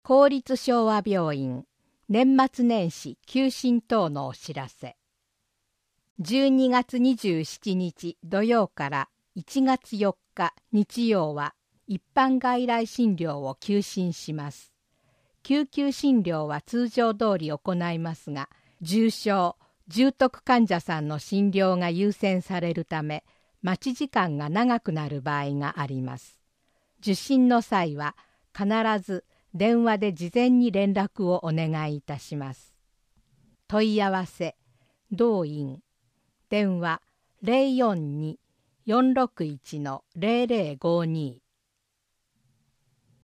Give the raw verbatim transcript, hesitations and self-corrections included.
公立昭和病院年末年始休診等のお知らせ。じゅうにがつにじゅうしちにち土曜からいちがつよっか日曜は一般外来診療を休診します。救急診療は通常通り行いますが、重症、重篤患者さんの診療が優先されるため、待ち時間が長くなる場合があります。受診の際は必ず電話で事前に連絡をお願いいたします。問い合わせ、同院、電話 ゼロよんに よんろくいち ゼロゼロごに